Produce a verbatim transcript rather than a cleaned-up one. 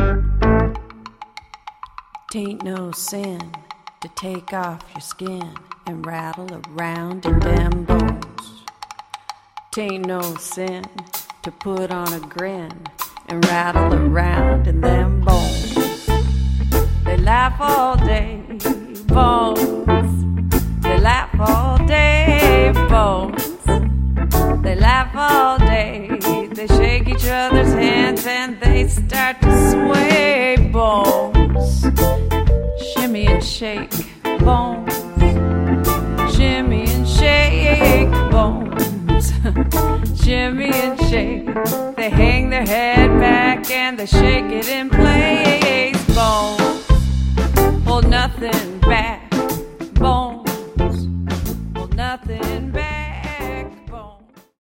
Tain't no sin to take off your skin and rattle around in them bones. Tain't no sin to put on a grin and rattle around in them bones. They laugh all day, bones. They laugh all day, bones. They laugh all day. They shake each other's hands and they start to sway, bones. Shimmy and shake, bones. Shimmy and shake, bones. Shimmy and shake. They hang their head back and they shake it in place, bones. Hold nothing